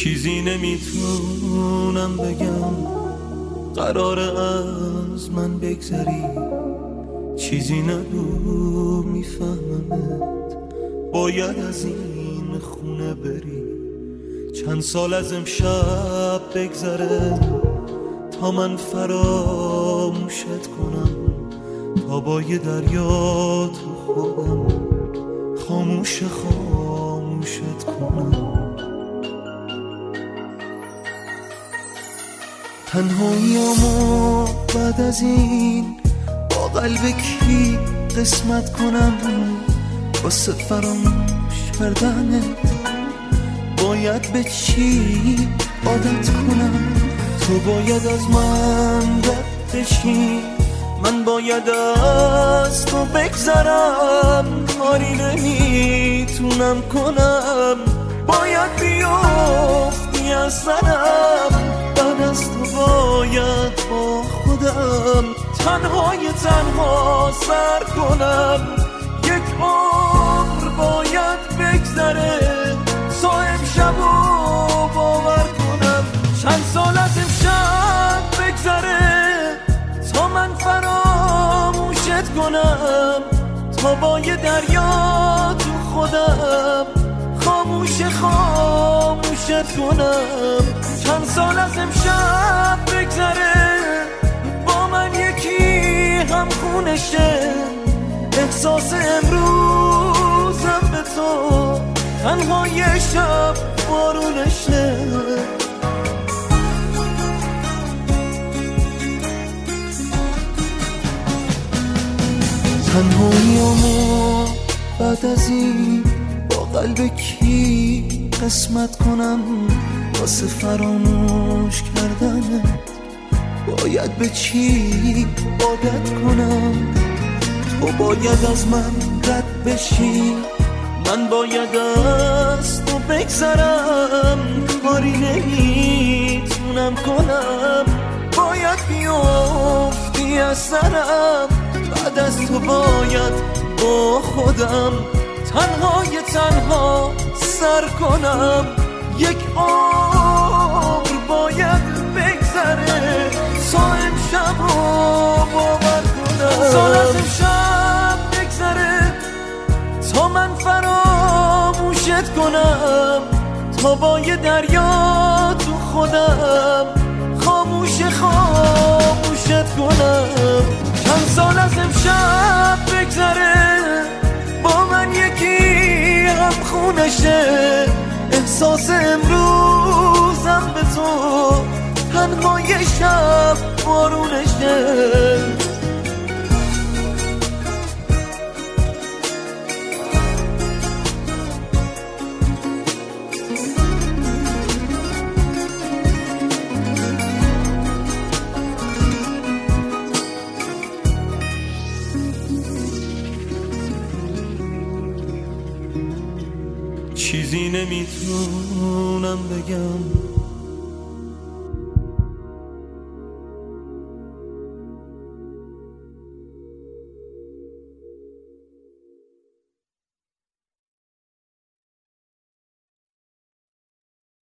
چیزی نمیتونم بگم قراره از من بگذری، چیزی نگو میفهممت، باید از این خونه بری. چند سال از امشب بگذره تا من فراموشت کنم، تا با یه دریا تو خودم خاموشت کنم. تنهاییامو بعد از این با قلب کی قسمت کنم، واسه فراموش کردنت باید به چی عادت کنم؟ تو باید از من رد بشی، من باید از تو بگذرم، کاری نمیتونم کنم، باید بیافتی از سرم، بعد از تو باید با خودم تنها سر کنم. یک عمر باید بگذره تا امشبو باور کنم، چند سال از امشب بگذره تا من فراموشت کنم، تا با یه دریا تو خودم خاموشت کنم. چند سال از امشب بگذره با من یکی هم خونشه، احساس امروزم به تو تنها یه شب بارونشه. تنهاییامو بعد از این با قلب کی قسمت کنم، واسه فراموش کردنت باید به چی عادت کنم؟ تو باید از من رد بشی، من باید از تو بگذرم، کاری نمیتونم کنم، باید بیافتی از سرم، بعد از تو باید با خودم تنها سر کنم. یک عمر باید بگذره تا امشبو باور کنم، سال از امشب بگذره تا من فراموشت کنم، تا با یه دریا تو خودم خاموشت کنم. چند سال از امشب بگذره با من یکی هم خونشه، احساس امروزم به تو تنها یه شب بارونشه. چیزی نمیتونم بگم